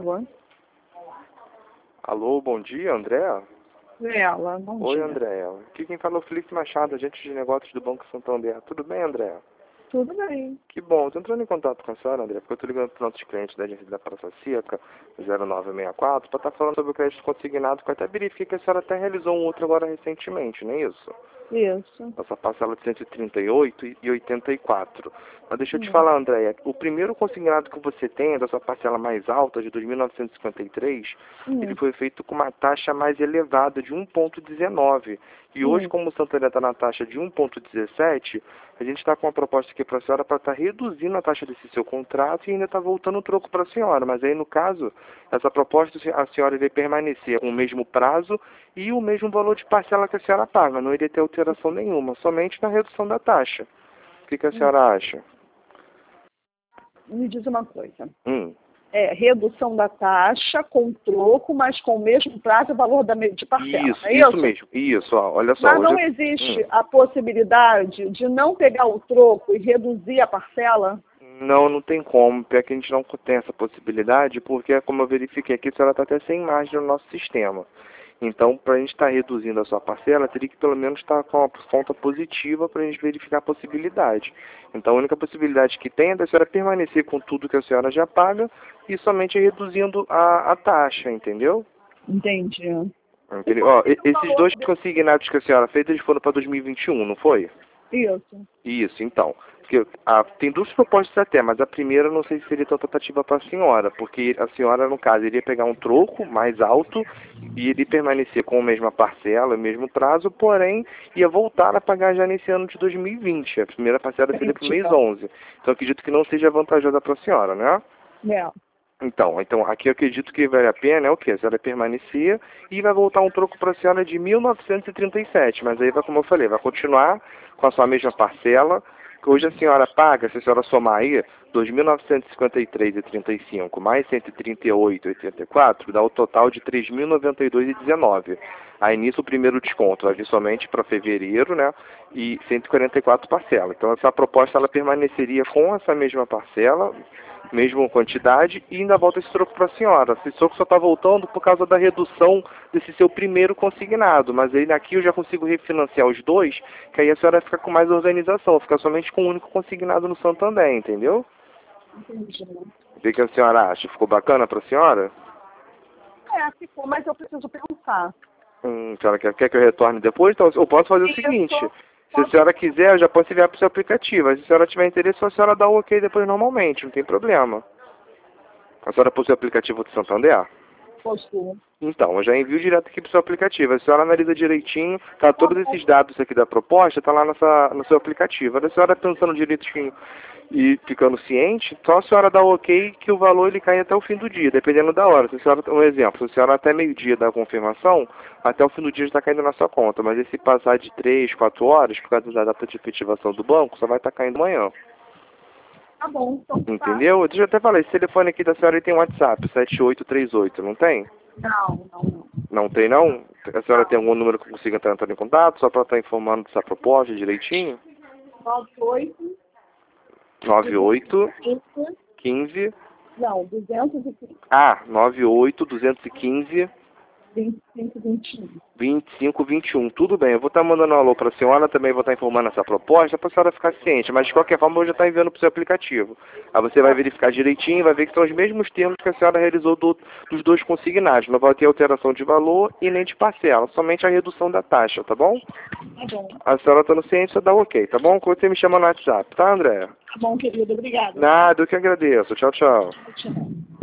favor. Alô, bom dia, Andréa? Ela, bom Oi, dia. Andréa. Aqui quem fala é o Felipe Machado, agente de negócios do Banco Santander. Tudo bem, Andréa? Tudo bem. Que bom. Estou entrando em contato com a senhora, Andréa, porque eu estou ligando para os nossos clientes da agência da Praça Seca, 0964, para estar falando sobre o crédito consignado, que eu até verifiquei que a senhora até realizou um outro agora recentemente, não é isso? Isso. Essa parcela de 138 e 84. Mas deixa eu te falar, Andréia, o primeiro consignado que você tem, dessa parcela mais alta, de 2.953, ele foi feito com uma taxa mais elevada, de 1,19. E hoje, como o Santander está na taxa de 1,17, a gente está com uma proposta aqui para a senhora para estar reduzindo a taxa desse seu contrato e ainda está voltando o troco para a senhora. Mas aí, no caso, essa proposta, a senhora iria permanecer com o mesmo prazo e o mesmo valor de parcela que a senhora paga. Não iria ter alteração nenhuma, somente na redução da taxa. O que a senhora acha? Me diz uma coisa. Redução Da taxa com troco, mas com o mesmo prazo e valor de parcela. Isso mesmo. Isso, ó, olha só. Mas não existe a possibilidade de não pegar o troco e reduzir a parcela? Não, não tem como. Pior que a gente não tem essa possibilidade, porque, como eu verifiquei aqui, a senhora está até sem margem no nosso sistema. Então, para a gente estar reduzindo a sua parcela, teria que pelo menos estar com uma conta positiva para a gente verificar a possibilidade. Então, a única possibilidade que tem é da senhora permanecer com tudo que a senhora já paga e somente reduzindo a taxa, entendeu? Entendi. Entendeu? Ó, esses dois consignados que a senhora fez, eles foram para 2021, não foi? Isso. Isso, então. Porque, tem duas propostas até, mas a primeira não sei se seria tão tratativa para a senhora, porque a senhora, no caso, iria pegar um troco mais alto e iria permanecer com a mesma parcela, o mesmo prazo, porém ia voltar a pagar já nesse ano de 2020. A primeira parcela seria para o mês 11. Então acredito que não seja vantajosa para a senhora, né? Então, aqui eu acredito que vale a pena, é o quê? A senhora permanecer e vai voltar um troco para a senhora de 1.937, mas aí, como eu falei, vai continuar com a sua mesma parcela, que hoje a senhora paga, se a senhora somar aí, 2.953,35 mais 138,84, dá o total de 3.092,19. Aí nisso o primeiro desconto vai vir somente para fevereiro, né? E 144 parcelas. Então essa proposta ela permaneceria com essa mesma parcela, mesma quantidade, e ainda volta esse troco para a senhora. Esse troco só está voltando por causa da redução desse seu primeiro consignado, mas aí aqui eu já consigo refinanciar os dois, que aí a senhora fica com mais organização, fica somente com um único consignado no Santander, entendeu? Entendi. O que a senhora acha? Ficou bacana para a senhora? Ficou, mas eu preciso pensar. A senhora quer que eu retorne depois? Então, eu posso fazer o seguinte, se a senhora quiser, eu já posso enviar para o seu aplicativo. Se a senhora tiver interesse, a senhora dá o ok depois normalmente, não tem problema. A senhora possui o aplicativo do Santander? Postou. Então, eu já envio direto aqui para o seu aplicativo. A senhora analisa direitinho, tá todos esses dados aqui da proposta, tá lá no seu aplicativo. A senhora pensando direitinho e ficando ciente, só a senhora dá o ok que o valor ele cai até o fim do dia, dependendo da hora. Se a senhora, um exemplo, se a senhora até meio-dia da confirmação, até o fim do dia já está caindo na sua conta. Mas se passar de 3, 4 horas, por causa da data de efetivação do banco, só vai estar caindo amanhã. Tá bom, então. Entendeu? Deixa eu até falar, esse telefone aqui da senhora tem WhatsApp, 7838, não tem? Não. Não tem, não? A senhora tem algum número que eu consiga entrar em contato, só para estar informando dessa proposta direitinho? 98 15. Não, 215. 98 215 2521. Tudo bem, eu vou estar mandando um alô para a senhora, também vou estar informando essa proposta para a senhora ficar ciente, mas de qualquer forma eu já estou enviando para o seu aplicativo. Aí você vai verificar direitinho, vai ver que são os mesmos termos que a senhora realizou dos dois consignados. Não vai ter alteração de valor e nem de parcela, somente a redução da taxa, tá bom? Tá bom. A senhora estando ciente, você dá o ok, tá bom? Quando você me chama no WhatsApp, tá, André? Tá bom, querido. Obrigada. Nada, eu que agradeço. Tchau, tchau. Tchau.